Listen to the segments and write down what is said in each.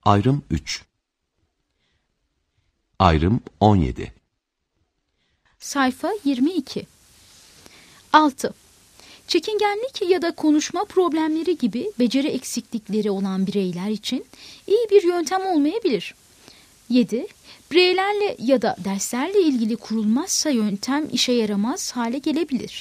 Ayrım 3. Ayrım 17. Sayfa 22. 6. Çekingenlik ya da konuşma problemleri gibi beceri eksiklikleri olan bireyler için iyi bir yöntem olmayabilir. 7. Bireylerle ya da derslerle ilgili kurulmazsa yöntem işe yaramaz hale gelebilir.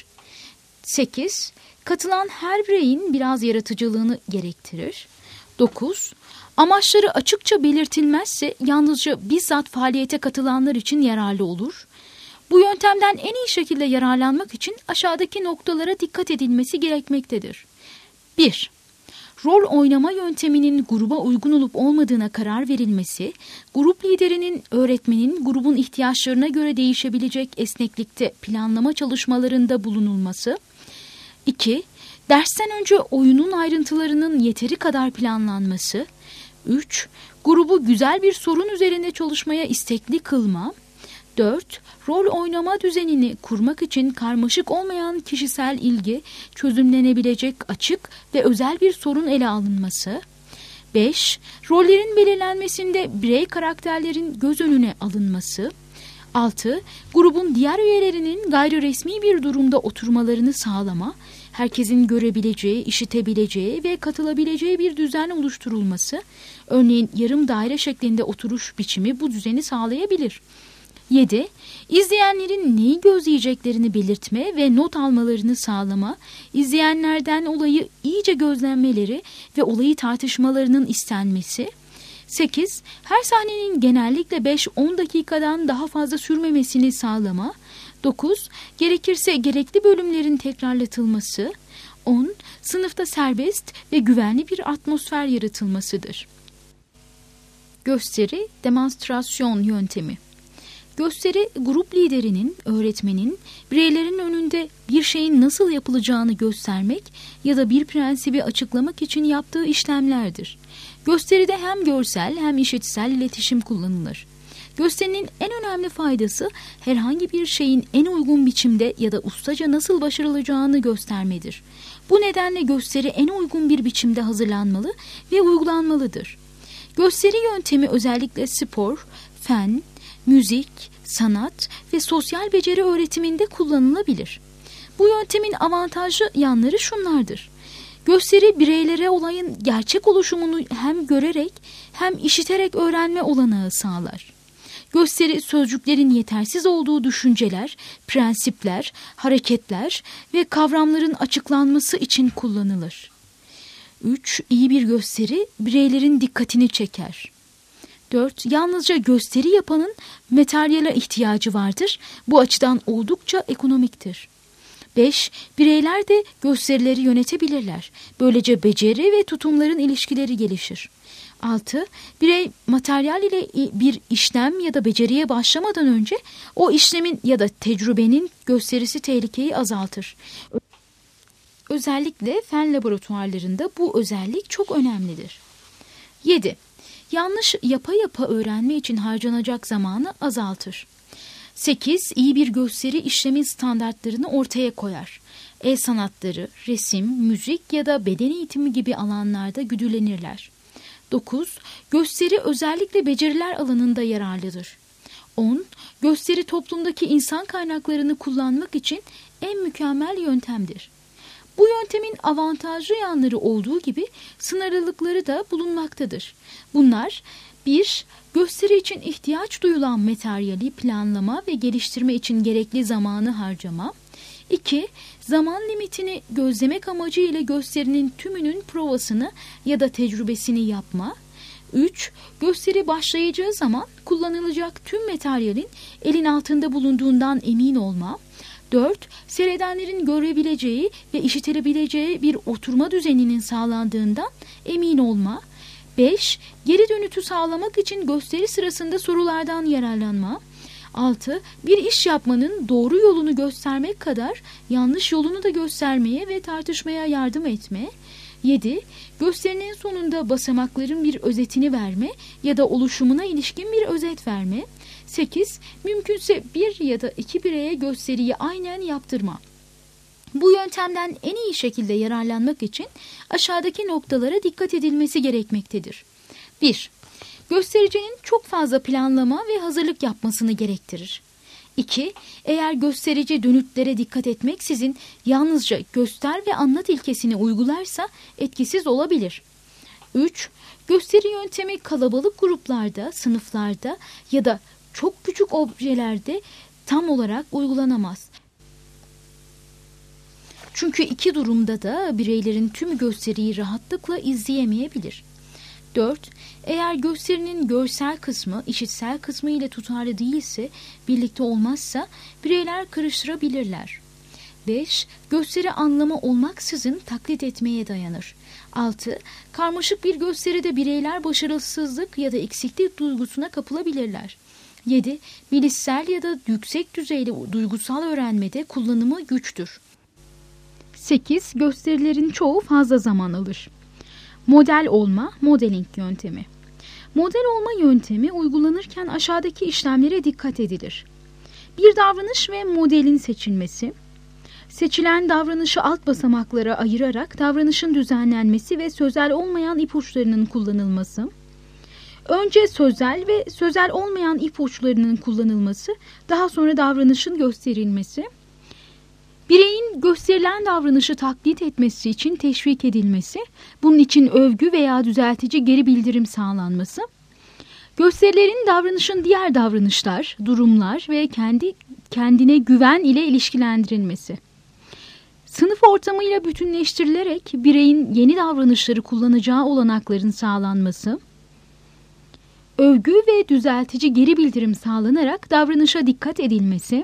8. Katılan her bireyin biraz yaratıcılığını gerektirir. 9. Amaçları açıkça belirtilmezse yalnızca bizzat faaliyete katılanlar için yararlı olur. Bu yöntemden en iyi şekilde yararlanmak için aşağıdaki noktalara dikkat edilmesi gerekmektedir. 1. Rol oynama yönteminin gruba uygun olup olmadığına karar verilmesi, grup liderinin, öğretmenin grubun ihtiyaçlarına göre değişebilecek esneklikte planlama çalışmalarında bulunulması. 2. Dersten önce oyunun ayrıntılarının yeteri kadar planlanması. 3. Grubu güzel bir sorun üzerinde çalışmaya istekli kılma. 4. Rol oynama düzenini kurmak için karmaşık olmayan kişisel ilgi, çözümlenebilecek açık ve özel bir sorun ele alınması. 5. Rollerin belirlenmesinde birey karakterlerin göz önüne alınması. 6. Grubun diğer üyelerinin gayri resmi bir durumda oturmalarını sağlama, herkesin görebileceği, işitebileceği ve katılabileceği bir düzen oluşturulması, örneğin yarım daire şeklinde oturuş biçimi bu düzeni sağlayabilir. 7. İzleyenlerin neyi gözleyeceklerini belirtme ve not almalarını sağlama, izleyenlerden olayı iyice gözlemmeleri ve olayı tartışmalarının istenmesi. 8. Her sahnenin genellikle 5-10 dakikadan daha fazla sürmemesini sağlama. 9. Gerekirse gerekli bölümlerin tekrarlatılması. 10. Sınıfta serbest ve güvenli bir atmosfer yaratılmasıdır. Gösteri, demonstrasyon yöntemi. Gösteri, grup liderinin, öğretmenin, bireylerin önünde bir şeyin nasıl yapılacağını göstermek ya da bir prensibi açıklamak için yaptığı işlemlerdir. Gösteride hem görsel hem işitsel iletişim kullanılır. Gösterinin en önemli faydası herhangi bir şeyin en uygun biçimde ya da ustaca nasıl başarılacağını göstermedir. Bu nedenle gösteri en uygun bir biçimde hazırlanmalı ve uygulanmalıdır. Gösteri yöntemi özellikle spor, fen, müzik, sanat ve sosyal beceri öğretiminde kullanılabilir. Bu yöntemin avantajlı yanları şunlardır. Gösteri bireylere olayın gerçek oluşumunu hem görerek hem işiterek öğrenme olanağı sağlar. Gösteri sözcüklerin yetersiz olduğu düşünceler, prensipler, hareketler ve kavramların açıklanması için kullanılır. 3. İyi bir gösteri bireylerin dikkatini çeker. 4. Yalnızca gösteri yapanın materyale ihtiyacı vardır. Bu açıdan oldukça ekonomiktir. 5. Bireyler de gösterileri yönetebilirler. Böylece beceri ve tutumların ilişkileri gelişir. 6. Birey materyal ile bir işlem ya da beceriye başlamadan önce o işlemin ya da tecrübenin gösterisi tehlikeyi azaltır. Özellikle fen laboratuvarlarında bu özellik çok önemlidir. 7. Yanlış yapa öğrenme için harcanacak zamanı azaltır. 8. İyi bir gösteri işlemin standartlarını ortaya koyar. El sanatları, resim, müzik ya da beden eğitimi gibi alanlarda güdülenirler. 9. Gösteri özellikle beceriler alanında yararlıdır. 10. Gösteri toplumdaki insan kaynaklarını kullanmak için en mükemmel yöntemdir. Bu yöntemin avantajlı yanları olduğu gibi sınırlılıkları da bulunmaktadır. Bunlar: 1. Gösteri için ihtiyaç duyulan materyali planlama ve geliştirme için gerekli zamanı harcama. 2. Zaman limitini gözlemek amacıyla gösterinin tümünün provasını ya da tecrübesini yapma. 3. Gösteri başlayacağı zaman kullanılacak tüm materyalin elin altında bulunduğundan emin olma. 4. Seyredenlerin görebileceği ve işitilebileceği bir oturma düzeninin sağlandığından emin olma. 5. Geri dönütü sağlamak için gösteri sırasında sorulardan yararlanma. 6. Bir iş yapmanın doğru yolunu göstermek kadar yanlış yolunu da göstermeye ve tartışmaya yardım etme. 7. Gösterinin sonunda basamakların bir özetini verme ya da oluşumuna ilişkin bir özet verme. 8. Mümkünse bir ya da iki bireye gösteriyi aynen yaptırma. Bu yöntemden en iyi şekilde yararlanmak için aşağıdaki noktalara dikkat edilmesi gerekmektedir. 1. göstericinin çok fazla planlama ve hazırlık yapmasını gerektirir. 2. Eğer gösterici dönütlere dikkat etmeksizin yalnızca göster ve anlat ilkesini uygularsa etkisiz olabilir. 3. Gösteri yöntemi kalabalık gruplarda, sınıflarda ya da çok küçük objelerde tam olarak uygulanamaz. Çünkü iki durumda da bireylerin tüm gösteriyi rahatlıkla izleyemeyebilir. 4. Eğer gösterinin görsel kısmı işitsel kısmı ile tutarlı değilse, birlikte olmazsa bireyler karıştırabilirler. 5. Gösteri anlamı olmaksızın taklit etmeye dayanır. 6. Karmaşık bir gösteride bireyler başarısızlık ya da eksiklik duygusuna kapılabilirler. 7. Bilişsel ya da yüksek düzeyli duygusal öğrenmede kullanımı güçtür. 8. Gösterilerin çoğu fazla zaman alır. Model olma, modeling yöntemi. Model olma yöntemi uygulanırken aşağıdaki işlemlere dikkat edilir. Bir davranış ve modelin seçilmesi, seçilen davranışı alt basamaklara ayırarak davranışın düzenlenmesi ve sözel olmayan ipuçlarının kullanılması, önce sözel ve sözel olmayan ipuçlarının kullanılması, daha sonra davranışın gösterilmesi, bireyin gösterilen davranışı taklit etmesi için teşvik edilmesi, bunun için övgü veya düzeltici geri bildirim sağlanması, gösterilerin davranışın diğer davranışlar, durumlar ve kendine güven ile ilişkilendirilmesi, sınıf ortamıyla bütünleştirilerek bireyin yeni davranışları kullanacağı olanakların sağlanması, övgü ve düzeltici geri bildirim sağlanarak davranışa dikkat edilmesi,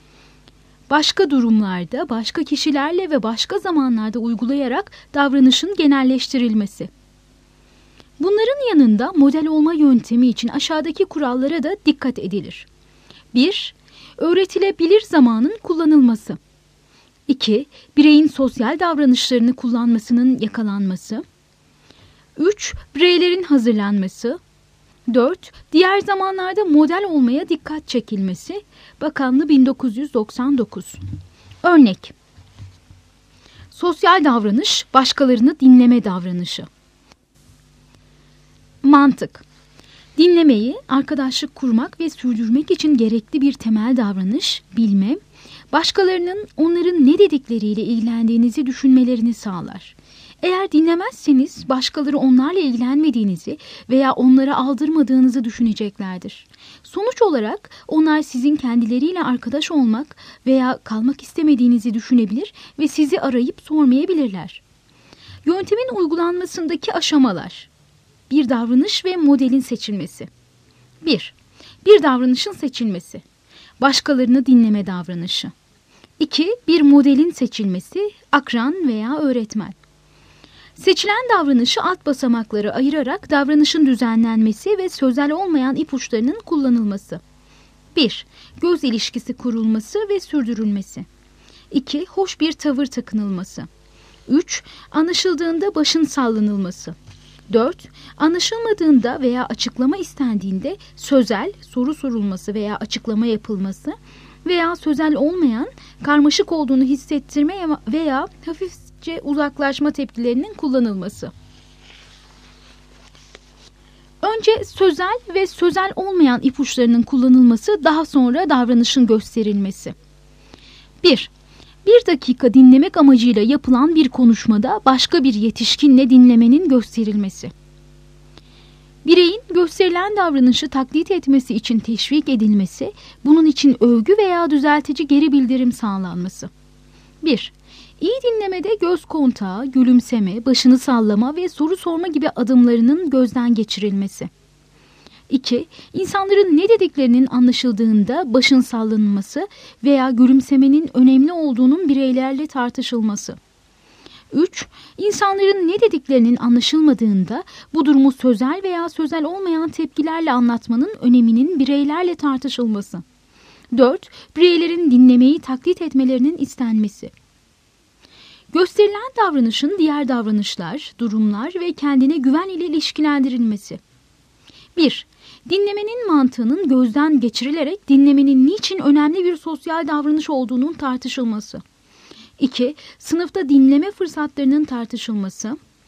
başka durumlarda, başka kişilerle ve başka zamanlarda uygulayarak davranışın genelleştirilmesi. Bunların yanında model olma yöntemi için aşağıdaki kurallara da dikkat edilir. 1. Öğretilebilir zamanın kullanılması. 2. Bireyin sosyal davranışlarını kullanmasının yakalanması. 3. Bireylerin hazırlanması. 4. Diğer zamanlarda model olmaya dikkat çekilmesi. Bakanlı 1999. Örnek. Sosyal davranış, başkalarını dinleme davranışı. Mantık. Dinlemeyi, arkadaşlık kurmak ve sürdürmek için gerekli bir temel davranış, bilme, başkalarının onların ne dedikleriyle ilgilendiğinizi düşünmelerini sağlar. Eğer dinlemezseniz başkaları onlarla ilgilenmediğinizi veya onlara aldırmadığınızı düşüneceklerdir. Sonuç olarak onlar sizin kendileriyle arkadaş olmak veya kalmak istemediğinizi düşünebilir ve sizi arayıp sormayabilirler. Yöntemin uygulanmasındaki aşamalar. Bir davranış ve modelin seçilmesi. 1. Bir davranışın seçilmesi. Başkalarını dinleme davranışı. 2. Bir modelin seçilmesi, akran veya öğretmen. Seçilen davranışı alt basamaklara ayırarak davranışın düzenlenmesi ve sözel olmayan ipuçlarının kullanılması. 1. Göz ilişkisi kurulması ve sürdürülmesi. 2. Hoş bir tavır takınılması. 3. Anlaşıldığında başın sallanılması. 4. Anlaşılmadığında veya açıklama istendiğinde sözel, soru sorulması veya açıklama yapılması veya sözel olmayan, karmaşık olduğunu hissettirme veya hafifçe uzaklaşma tepkilerinin kullanılması. Önce sözel ve sözel olmayan ipuçlarının kullanılması, daha sonra davranışın gösterilmesi. 1. Bir dakika dinlemek amacıyla yapılan bir konuşmada başka bir yetişkinle dinlemenin gösterilmesi. Bireyin gösterilen davranışı taklit etmesi için teşvik edilmesi, bunun için övgü veya düzeltici geri bildirim sağlanması. 1. İyi dinlemede göz kontağı, gülümseme, başını sallama ve soru sorma gibi adımlarının gözden geçirilmesi. 2. İnsanların ne dediklerinin anlaşıldığında başın sallanması veya gülümsemenin önemli olduğunun bireylerle tartışılması. 3. İnsanların ne dediklerinin anlaşılmadığında bu durumu sözel veya sözel olmayan tepkilerle anlatmanın öneminin bireylerle tartışılması. 4. Bireylerin dinlemeyi taklit etmelerinin istenmesi. Gösterilen davranışın diğer davranışlar, durumlar ve kendine güven ile ilişkilendirilmesi. 1. Dinlemenin mantığının gözden geçirilerek dinlemenin niçin önemli bir sosyal davranış olduğunun tartışılması. 2. Sınıfta dinleme fırsatlarının tartışılması.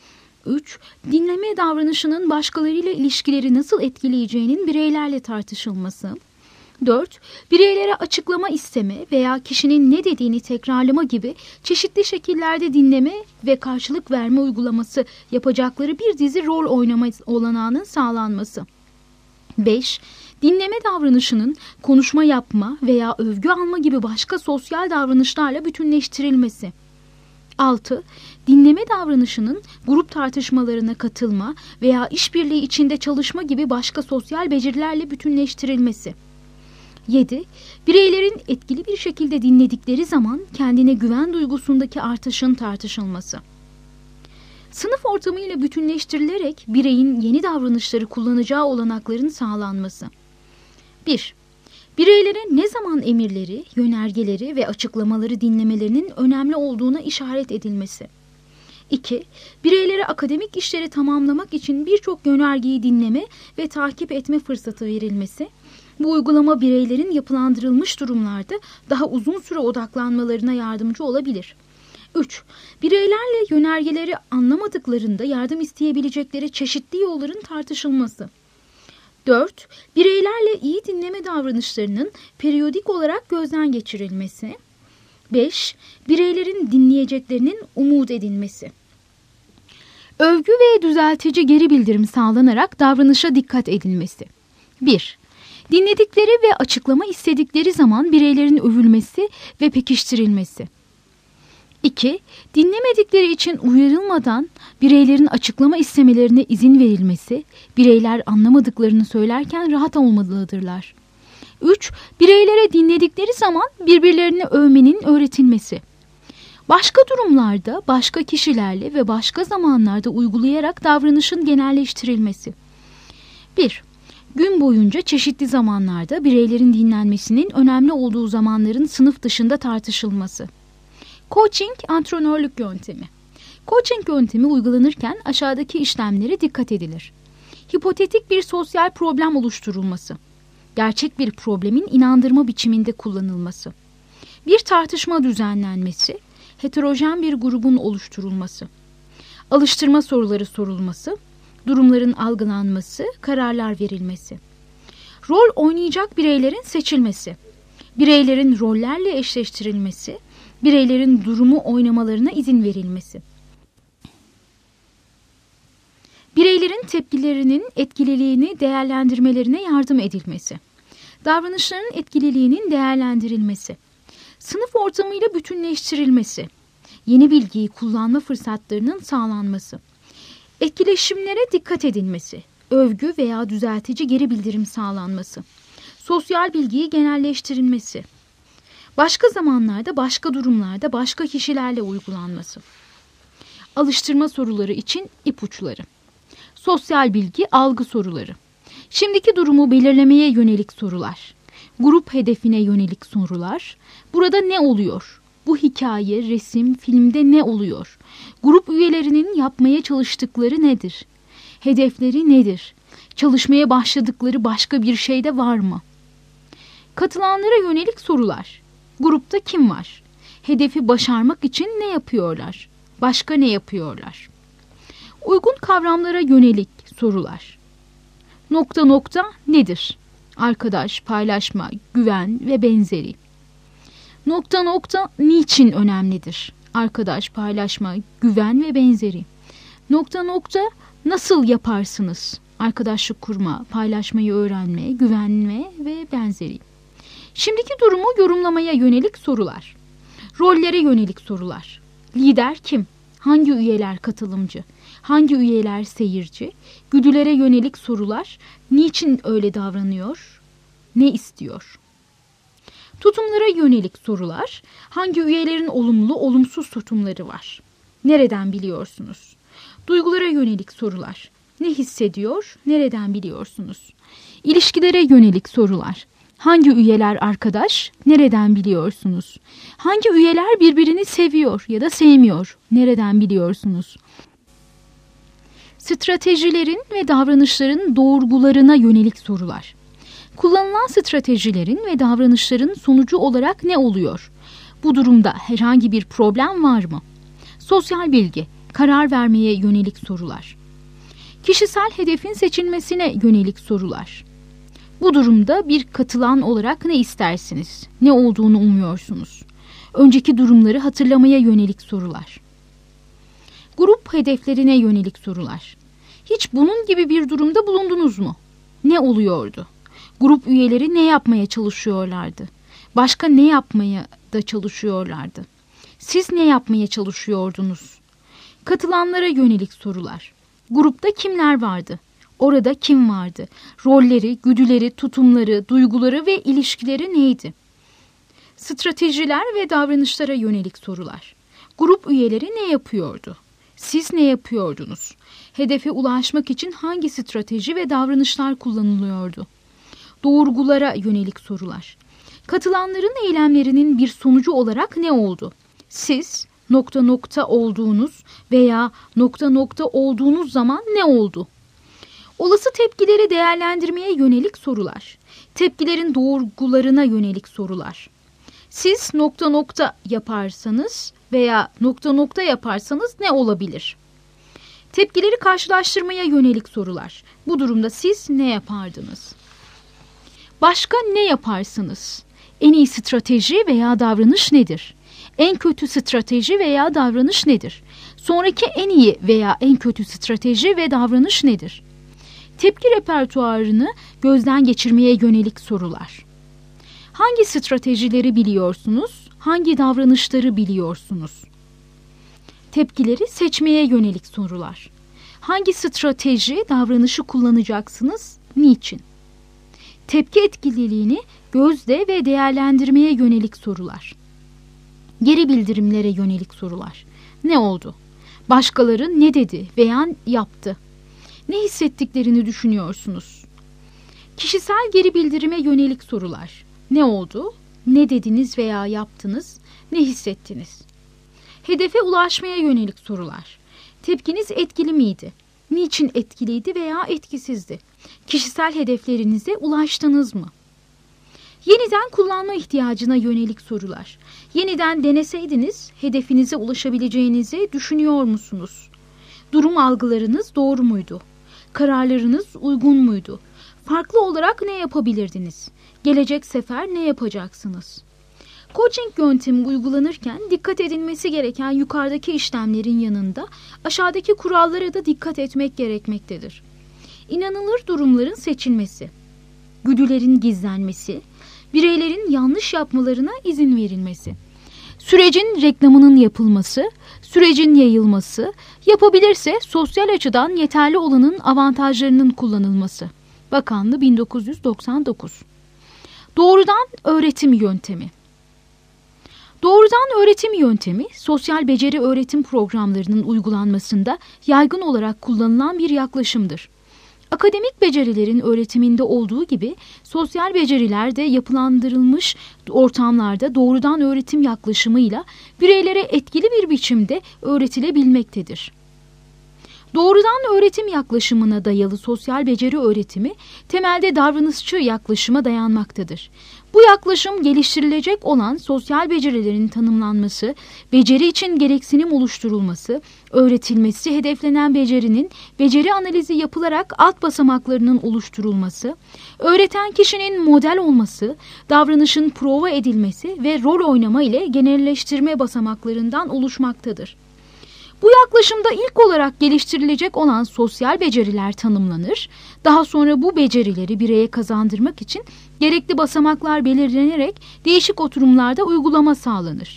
3. Dinleme davranışının başkalarıyla ilişkileri nasıl etkileyeceğinin bireylerle tartışılması. 4. Bireylere açıklama isteme veya kişinin ne dediğini tekrarlama gibi çeşitli şekillerde dinleme ve karşılık verme uygulaması yapacakları bir dizi rol oynama olanağının sağlanması. 5. Dinleme davranışının konuşma yapma veya övgü alma gibi başka sosyal davranışlarla bütünleştirilmesi. 6. Dinleme davranışının grup tartışmalarına katılma veya işbirliği içinde çalışma gibi başka sosyal becerilerle bütünleştirilmesi. 7. Bireylerin etkili bir şekilde dinledikleri zaman kendine güven duygusundaki artışın tartışılması. Sınıf ortamıyla bütünleştirilerek bireyin yeni davranışları kullanacağı olanakların sağlanması. 1. Bireylere ne zaman emirleri, yönergeleri ve açıklamaları dinlemelerinin önemli olduğuna işaret edilmesi. 2. Bireylere akademik işleri tamamlamak için birçok yönergeyi dinleme ve takip etme fırsatı verilmesi. Bu uygulama bireylerin yapılandırılmış durumlarda daha uzun süre odaklanmalarına yardımcı olabilir. 3. Bireylerle yönergeleri anlamadıklarında yardım isteyebilecekleri çeşitli yolların tartışılması. 4. Bireylerle iyi dinleme davranışlarının periyodik olarak gözden geçirilmesi. 5. Bireylerin dinleyeceklerinin umut edilmesi. Övgü ve düzeltici geri bildirim sağlanarak davranışa dikkat edilmesi. 1. Dinledikleri ve açıklama istedikleri zaman bireylerin övülmesi ve pekiştirilmesi. 2. Dinlemedikleri için uyarılmadan bireylerin açıklama istemelerine izin verilmesi, bireyler anlamadıklarını söylerken rahat olmalıdırlar. 3. Bireylere dinledikleri zaman birbirlerini övmenin öğretilmesi. Başka durumlarda, başka kişilerle ve başka zamanlarda uygulayarak davranışın genelleştirilmesi. 1. Gün boyunca çeşitli zamanlarda bireylerin dinlenmesinin önemli olduğu zamanların sınıf dışında tartışılması. Coaching, antrenörlük yöntemi. Coaching yöntemi uygulanırken aşağıdaki işlemlere dikkat edilir. Hipotetik bir sosyal problem oluşturulması. Gerçek bir problemin inandırma biçiminde kullanılması. Bir tartışma düzenlenmesi. Heterojen bir grubun oluşturulması. Alıştırma soruları sorulması. Durumların algılanması, kararlar verilmesi. Rol oynayacak bireylerin seçilmesi. Bireylerin rollerle eşleştirilmesi. Bireylerin durumu oynamalarına izin verilmesi. Bireylerin tepkilerinin etkililiğini değerlendirmelerine yardım edilmesi. Davranışların etkililiğinin değerlendirilmesi. Sınıf ortamıyla bütünleştirilmesi. Yeni bilgiyi kullanma fırsatlarının sağlanması. Etkileşimlere dikkat edilmesi. Övgü veya düzeltici geri bildirim sağlanması. Sosyal bilgiyi genelleştirilmesi. Başka zamanlarda, başka durumlarda, başka kişilerle uygulanması. Alıştırma soruları için ipuçları. Sosyal bilgi, algı soruları. Şimdiki durumu belirlemeye yönelik sorular. Grup hedefine yönelik sorular. Burada ne oluyor? Bu hikaye, resim, filmde ne oluyor? Grup üyelerinin yapmaya çalıştıkları nedir? Hedefleri nedir? Çalışmaya başladıkları başka bir şey de var mı? Katılanlara yönelik sorular. Grupta kim var? Hedefi başarmak için ne yapıyorlar? Başka ne yapıyorlar? Uygun kavramlara yönelik sorular. Nokta nokta nedir? Arkadaş, paylaşma, güven ve benzeri. Nokta nokta niçin önemlidir? Arkadaş, paylaşma, güven ve benzeri. Nokta nokta nasıl yaparsınız? Arkadaşlık kurma, paylaşmayı öğrenme, güvenme ve benzeri. Şimdiki durumu yorumlamaya yönelik sorular. Rollere yönelik sorular. Lider kim? Hangi üyeler katılımcı? Hangi üyeler seyirci? Güdülere yönelik sorular. Niçin öyle davranıyor? Ne istiyor? Tutumlara yönelik sorular. Hangi üyelerin olumlu, olumsuz tutumları var? Nereden biliyorsunuz? Duygulara yönelik sorular. Ne hissediyor? Nereden biliyorsunuz? İlişkilere yönelik sorular. Hangi üyeler arkadaş? Nereden biliyorsunuz? Hangi üyeler birbirini seviyor ya da sevmiyor? Nereden biliyorsunuz? Stratejilerin ve davranışların doğrultularına yönelik sorular. Kullanılan stratejilerin ve davranışların sonucu olarak ne oluyor? Bu durumda herhangi bir problem var mı? Sosyal bilgi. karar vermeye yönelik sorular. Kişisel hedefin seçilmesine yönelik sorular. Bu durumda bir katılan olarak ne istersiniz? Ne olduğunu umuyorsunuz? Önceki durumları hatırlamaya yönelik sorular. Grup hedeflerine yönelik sorular. Hiç bunun gibi bir durumda bulundunuz mu? Ne oluyordu? Grup üyeleri ne yapmaya çalışıyorlardı? Başka ne yapmaya da çalışıyorlardı? Siz ne yapmaya çalışıyordunuz? Katılanlara yönelik sorular. Grupta kimler vardı? Orada kim vardı? Rolleri, güdüleri, tutumları, duyguları ve ilişkileri neydi? Stratejiler ve davranışlara yönelik sorular. Grup üyeleri ne yapıyordu? Siz ne yapıyordunuz? Hedefe ulaşmak için hangi strateji ve davranışlar kullanılıyordu? Doğrulgulara yönelik sorular. Katılanların eylemlerinin bir sonucu olarak ne oldu? Siz ... olduğunuz veya ... olduğunuz zaman ne oldu? Olası tepkileri değerlendirmeye yönelik sorular. Tepkilerin doğrulgularına yönelik sorular. Siz ... yaparsanız veya ... yaparsanız ne olabilir? Tepkileri karşılaştırmaya yönelik sorular. Bu durumda siz ne yapardınız? Başka ne yaparsınız? En iyi strateji veya davranış nedir? En kötü strateji veya davranış nedir? Sonraki en iyi veya en kötü strateji ve davranış nedir? Tepki repertuarını gözden geçirmeye yönelik sorular. Hangi stratejileri biliyorsunuz? Hangi davranışları biliyorsunuz? Tepkileri seçmeye yönelik sorular. Hangi strateji, davranışı kullanacaksınız? Niçin? Tepki etkililiğini gözle ve değerlendirmeye yönelik sorular. Geri bildirimlere yönelik sorular. Ne oldu? Başkaları ne dedi veya yaptı? Ne hissettiklerini düşünüyorsunuz? Kişisel geri bildirime yönelik sorular. Ne oldu? Ne dediniz veya yaptınız? Ne hissettiniz? Hedefe ulaşmaya yönelik sorular. Tepkiniz etkili miydi? Niçin etkiliydi veya etkisizdi? Kişisel hedeflerinize ulaştınız mı? Yeniden kullanma ihtiyacına yönelik sorular. Yeniden deneseydiniz hedefinize ulaşabileceğinizi düşünüyor musunuz? Durum algılarınız doğru muydu? Kararlarınız uygun muydu? Farklı olarak ne yapabilirdiniz? Gelecek sefer ne yapacaksınız? Coaching yöntemi uygulanırken dikkat edilmesi gereken yukarıdaki işlemlerin yanında aşağıdaki kurallara da dikkat etmek gerekmektedir. İnanılır durumların seçilmesi, güdülerin gizlenmesi, bireylerin yanlış yapmalarına izin verilmesi, sürecin reklamının yapılması, sürecin yayılması, yapabilirse sosyal açıdan yeterli olanın avantajlarının kullanılması. Bakanlığı 1999. Doğrudan öğretim yöntemi. Doğrudan öğretim yöntemi, sosyal beceri öğretim programlarının uygulanmasında yaygın olarak kullanılan bir yaklaşımdır. Akademik becerilerin öğretiminde olduğu gibi sosyal beceriler de yapılandırılmış ortamlarda doğrudan öğretim yaklaşımıyla bireylere etkili bir biçimde öğretilebilmektedir. Doğrudan öğretim yaklaşımına dayalı sosyal beceri öğretimi temelde davranışçı yaklaşıma dayanmaktadır. Bu yaklaşım geliştirilecek olan sosyal becerilerin tanımlanması, beceri için gereksinim oluşturulması, öğretilmesi, hedeflenen becerinin beceri analizi yapılarak alt basamaklarının oluşturulması, öğreten kişinin model olması, davranışın prova edilmesi ve rol oynama ile genelleştirme basamaklarından oluşmaktadır. Bu yaklaşımda ilk olarak geliştirilecek olan sosyal beceriler tanımlanır, daha sonra bu becerileri bireye kazandırmak için gerekli basamaklar belirlenerek değişik oturumlarda uygulama sağlanır.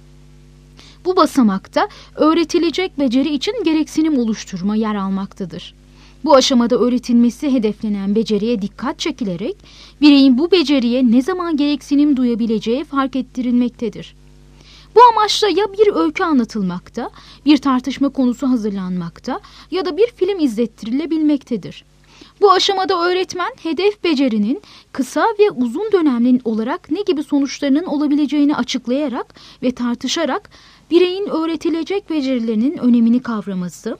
Bu basamakta öğretilecek beceri için gereksinim oluşturma yer almaktadır. Bu aşamada öğretilmesi hedeflenen beceriye dikkat çekilerek bireyin bu beceriye ne zaman gereksinim duyabileceği fark ettirilmektedir. Bu amaçla ya bir öykü anlatılmakta, bir tartışma konusu hazırlanmakta ya da bir film izlettirilebilmektedir. Bu aşamada öğretmen hedef becerinin kısa ve uzun dönemli olarak ne gibi sonuçlarının olabileceğini açıklayarak ve tartışarak bireyin öğretilecek becerilerinin önemini kavraması,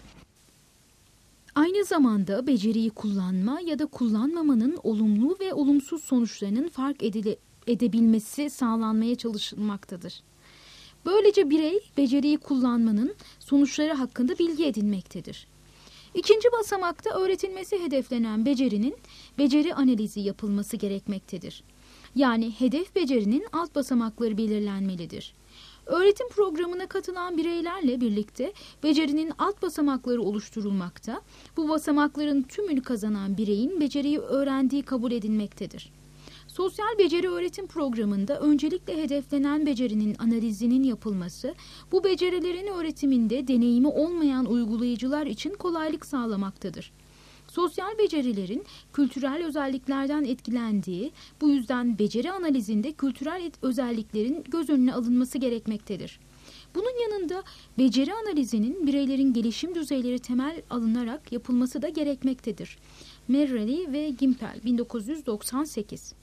aynı zamanda beceriyi kullanma ya da kullanmamanın olumlu ve olumsuz sonuçlarının fark edebilmesi sağlanmaya çalışılmaktadır. Böylece birey beceriyi kullanmanın sonuçları hakkında bilgi edinmektedir. İkinci basamakta öğretilmesi hedeflenen becerinin beceri analizi yapılması gerekmektedir. Yani hedef becerinin alt basamakları belirlenmelidir. Öğretim programına katılan bireylerle birlikte becerinin alt basamakları oluşturulmakta, bu basamakların tümünü kazanan bireyin beceriyi öğrendiği kabul edilmektedir. Sosyal beceri öğretim programında öncelikle hedeflenen becerinin analizinin yapılması, bu becerilerin öğretiminde deneyimi olmayan uygulayıcılar için kolaylık sağlamaktadır. Sosyal becerilerin kültürel özelliklerden etkilendiği, bu yüzden beceri analizinde kültürel özelliklerin göz önüne alınması gerekmektedir. Bunun yanında beceri analizinin bireylerin gelişim düzeyleri temel alınarak yapılması da gerekmektedir. Merrelli ve Gimpel 1998.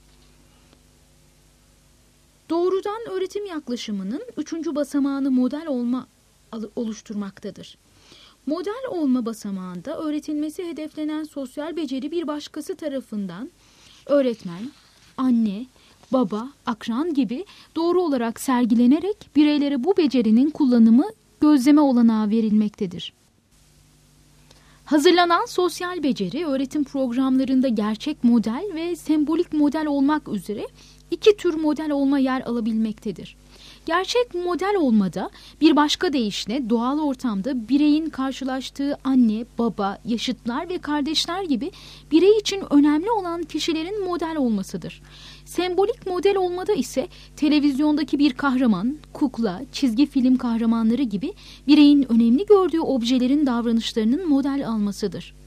Doğrudan öğretim yaklaşımının 3. basamağını model olma oluşturmaktadır. Model olma basamağında öğretilmesi hedeflenen sosyal beceri bir başkası tarafından öğretmen, anne, baba, akran gibi doğru olarak sergilenerek bireylere bu becerinin kullanımı gözleme olanağı verilmektedir. Hazırlanan sosyal beceri öğretim programlarında gerçek model ve sembolik model olmak üzere 2 tür model olma yer alabilmektedir. Gerçek model olmada bir başka deyişle doğal ortamda bireyin karşılaştığı anne, baba, yaşıtlar ve kardeşler gibi birey için önemli olan kişilerin model olmasıdır. Sembolik model olmada ise televizyondaki bir kahraman, kukla, çizgi film kahramanları gibi bireyin önemli gördüğü objelerin davranışlarının model almasıdır.